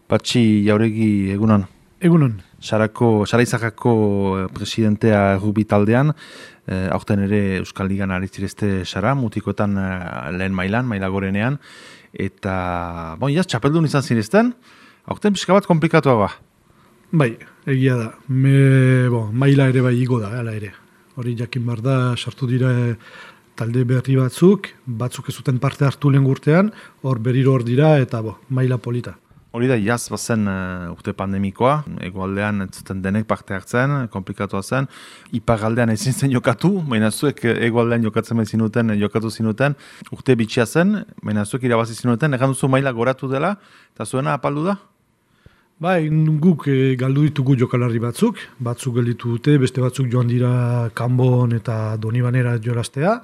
Patxi Jauregi, egunon. Egunon. Saraizakako presidentea Rubi taldean, aurten ere Euskal Ligan aritzirezte Sara, mutikoetan lehen mailan, maila gorenean, eta, txapeldun izan zirezten, aurten pixka bat komplikatuagoa. Bai, egia da. Maila ere bai igo da, ala ere. Hori jakin bar da, sartu dira talde berri batzuk ez zuten parte hartu lehen urtean, hor berriro hor dira, eta maila polita. Hori da, jaz bazen urte pandemikoa, egoaldean ez zuten denek parte hartzen, komplikatua zen. Iparaldean ezin zen jokatu, baina zuek egoaldean jokatu zinuten, urte bitxia zen, baina zuek irabazi zinuten, egan duzu maila goratu dela, eta zuena apaldu da? Bai, guk galdu ditugu jokalari batzuk gelditu dute, beste batzuk joan dira Kanbon eta Donibanera jolaztea,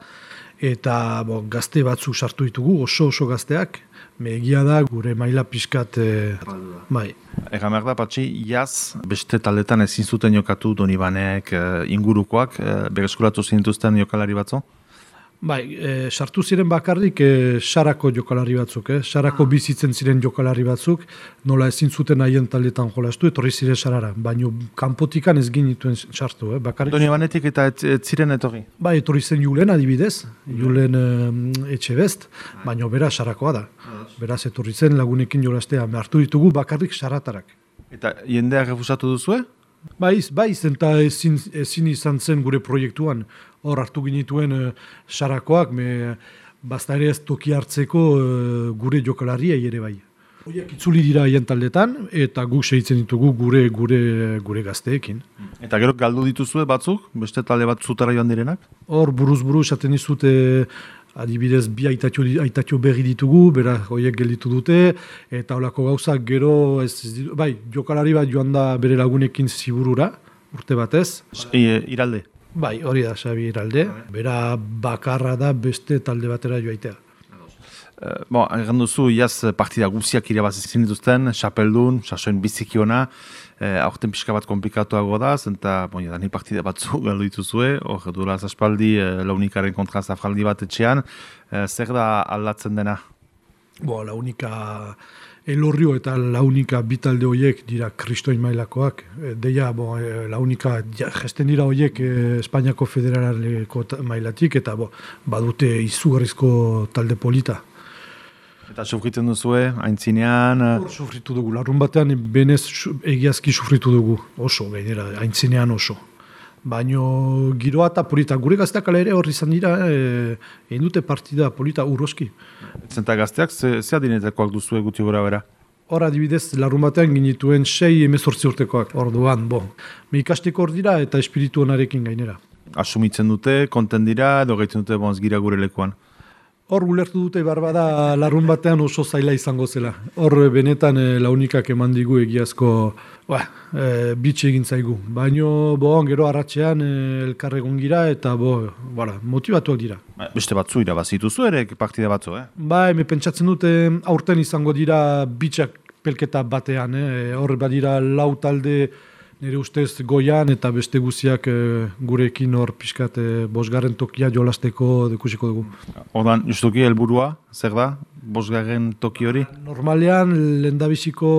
eta gazte batzuk sartu ditugu, oso gazteak, egia da gure maila pixkat, bai. Egan behar da, Patxi, jaz beste taldetan ezin zuten jokatu Donibanek ingurukoak, bereskuratu zinituzten jokalari batzu? Bai, sartu ziren bakarrik Sarako jokalari batzuk, Sarako bizitzen ziren jokalari batzuk, nola ezin zuten haien taldetan jolastu, etorri ziren Sarara, baina kanpotikan ez ginituen sartu, bakarrik. Donibanetik eta ziren etorri? Bai, etorri zen Julen adibidez, Julen Etxebest, baina bera Sarakoa da. Beraz etorri zen lagunekin jolastea, hartu ditugu bakarrik Saratarak. Eta jendeak refusatu duzue? Bai, eta ezin izan zen gure proiektuan. Hor hartu ginituen Sarakoak, basta ere ez toki hartzeko gure jokalariai ere bai. Horiek itzuli dira haien taldetan, eta guk segitzen ditugu gure gazteekin. Eta gero galdu dituzue batzuk, beste talde bat zutara joan direnak? Hor buruz esaten dizute, adibidez bi aitatxo berri ditugu, beraz horiek gelditu dute, eta holako gauzak gero, jokalari bat joan da bere lagunekin Ziburura, urte batez. Iralde? Bai, hori da, Xabi Iralde. Bera bakarra da beste talde batera joaitea. Egan duzu, jaz partida guziak irabazi zinituzten, xapeldun, sasoen biziki ona, aurten pixka bat komplikatuago da, zenta, dani partida batzu galdu dituzue, hor duela zaspaldi, Launikaren kontra zafraldi bat etxean, zer da aldatzen dena? Launika Elorrio eta Launika bitalde horiek dira kristoin mailakoak. Deia, Launika gesten dira horiek Espainiako federaleko mailatik, eta badute izugarrizko talde polita. Eta sufritzen duzue, aintzinean? Sufritu dugu, larun batean benez egiazki sufritu dugu, oso, gainera, aintzinean oso. Baina giroa eta polita, gure gazteak ala ere horri izan dira, egin dute partida polita uroski. Zenta gazteak, ze adinetakoak duzue guti gora bera? Hor adibidez, larun batean ginituen 6-18 urtekoak, orduan, ikasteko hor dira eta espiritu onarekin gainera. Asumitzen dute, konten dira, edo gaitzen dute gira gure lekuan? Hor ulertu dute barbada larun batean oso zaila izango zela. Hor benetan Launikak eman digu egiazko bitxe egin zaigu. Baina gero arratsean elkarregon gira eta motibatuak dira. Beste batzu irabazituzu ere partida batzu, me pentsatzen dute aurten izango dira bitxak pelketa batean. Hor badira 4 talde nire ustez goian eta beste guziak gurekin hor pixkat 5. tokia jolasteko dekusiko dugu. Ordan, justuki helburua, zer da, 5. toki hori? Normalean, lehendabiziko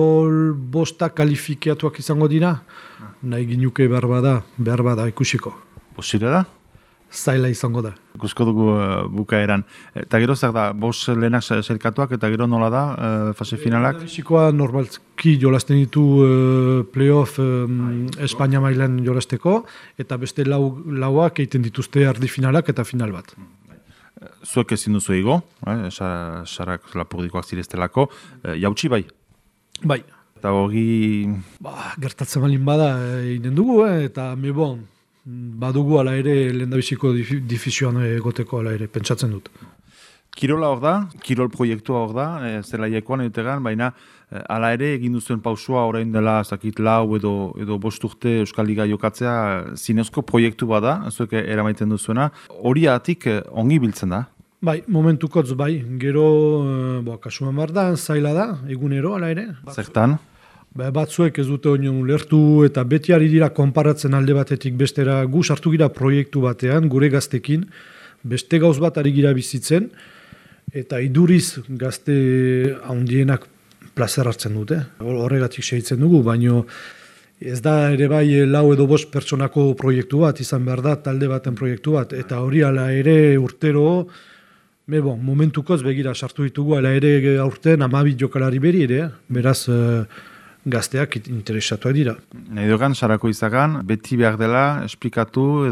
5 kalifikatuak izango dira, nahi ginuke behar bada ikusiko. Posible da? Zaila izango da. Ikusko dugu bukaeran. Eta gero zer da, 5 lehenak selkatuak eta gero nola da, fase finalak? Lehendabizikoa normalki jolasten ditu playoff Espainia mailan jolasteko, eta beste lauak egiten dituzte ardi finalak eta final bat. Zuek ezin duzu ego, Sarak lapurdikoak zireztelako, jautsi bai? Bai. Eta hori... Gertatzen balin bada egiten dugu, eta badugu ala ere lehendabiziko difizioan egoteko ala ere, pentsatzen dut. Kirola hor da, kirol proiektua hor da, zelaiekoan egutegan, baina ala ere egin duzuen pausua orain dela lau edo 5 urte Euskal Liga jokatzea zinezko proiektu bada, zuek eramaiten duzuena, hori atik ongi biltzen da? Bai, momentukotz bai, gero kasuan bardan, zaila da, egunero ala ere. Zertan? Batzuek ez dute oinon ulertu eta beti ari dira konparatzen alde batetik bestera gu sartu gira proiektu batean, gure gaztekin, beste gauz bat ari gira bizitzen, eta iduriz gazte handienak plazer hartzen dute. Horregatik segitzen dugu, baino ez da ere bai 4 edo 5 pertsonako proiektu bat, izan behar da talde baten proiektu bat, eta hori ala ere urtero, momentukoz begira sartu ditugu, ala ere aurten 12 jokalari beri ere, beraz gazteak interesatuak dira. Nahi dogan, Sarako Izagan, beti behar dela esplikatu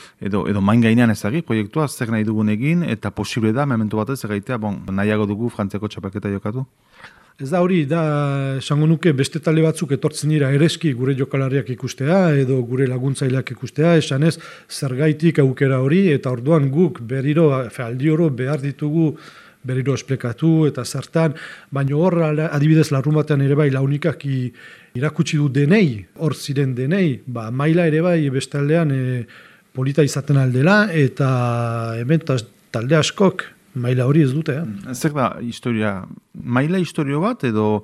edo main gainean ezagik proiektua, zer nahi dugun egin, eta posible da, momentu batez egaitea, nahiago dugu Frantziako txapelketa jokatu? Ez da hori, esango nuke beste talde batzuk etortzen dira ereski gure jokalariak ikustea edo gure laguntzaileak ikustea, esanez zergaitik aukera hori, eta orduan guk berriro, aldi oro behar ditugu berriro esplikatu eta zertan, baina hor adibidez larrun batean ere bai launikak irakutsi du denei, hor ziren denei, maila ere bai bestaldean polita izaten aldela, eta hemen talde askok maila hori ez dute. Zer da historia, maila historio bat edo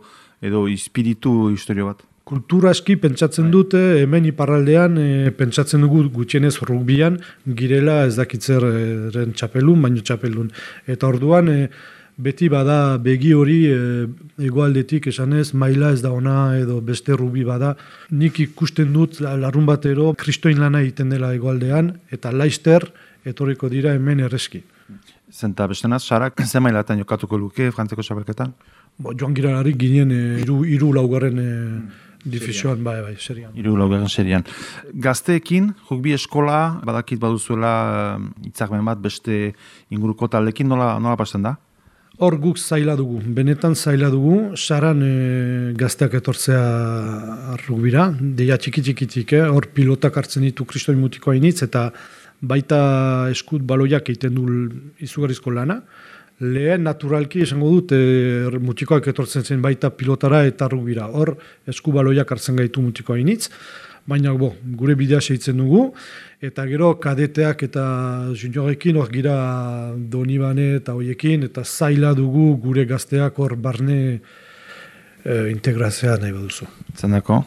espiritu historio bat? Kultura aski pentsatzen dute, hemen iparraldean pentsatzen dugu gutxienez rugbian, girela ez dakitzeren txapelun, baino txapelun. Eta orduan beti bada begi hori hegoaldetik esanez, maila ez da ona edo beste rugbi bada. Nik ikusten dut larrun batero kristoin lana egiten dela hegoaldean, eta laister etorriko dira hemen erreski. Zenta bestenaz, Sarak, ze mailatan jokatuko luke Frantziako txapelketan? Joan giralarik ginen hiru laugarren divisioan, bai, serian. Hiru laugarren serian. Gazteekin, rugbi eskola, badakit baduzuela hitzarmen bat beste inguruko taldekin, nola pasten da? Hor guk zaila dugu, benetan zaila dugu, Saran gazteak etortzea rugbira, deia txiki-txikitik, hor pilotak hartzen ditu kristoin mutiko hainitz, eta baita eskut baloiak egiten du izugarrizko lana. Lehen naturalki esango dut mutikoak etortzen zen baita pilotara eta rugbira. Hor esku baloiak hartzen gaitu mutiko hainitz, baina gure bidea segitzen dugu, eta gero kadeteak eta juniorekin hor gira Donibane eta hoiekin, eta zaila dugu gure gazteak hor barne integrazioa nahi baduzu. Zendako?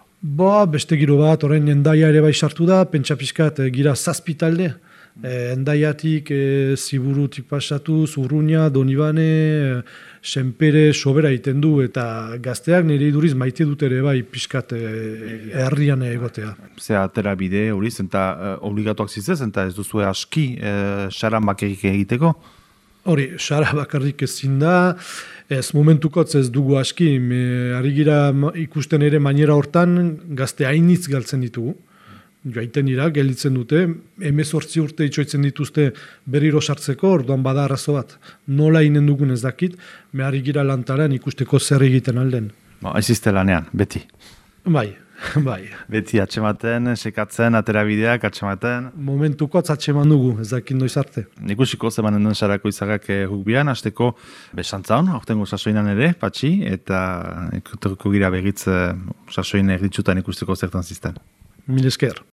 Beste giro bat, orain Endaia ere bai sartu da, pentsa pixkat gira 7 talde. Endaiatik, Ziburutik pasatu, Zurruña, Donibane, Senpere, sobera egiten du, eta gazteak nire iduriz maite dut ere bai pixkat herrian egotea. Zea atera bide hori, zenta obligatuak zizez, eta ez duzue aski Saran bakarrik egiteko? Hori, Sara bakarrik ezin da, ez momentukotz ez dugu aski, ari gira ikusten ere mainera hortan gazte hainitz galtzen ditugu. Joaiten dira, gelditzen dute, 18 urte itxoitzen dituzte berriro sartzeko, orduan bada arazo bat. Nola inen dugun ez dakit, ari gira lantaran ikusteko zer egiten alden. Aizizte lanean, beti. Bai. Beti atxematen, sekatzen, aterabideak atxematen. Momentuko atxeman dugu, ez dakit noiz arte. Ikusiko zemanen duen Sarako Izagak rugbian, hasteko besantzaun, aurtengo sasoinan ere, patxi, eta ikutuko gira begitz sasoin erditsutan ikusteko zertan zizten. Mil esker.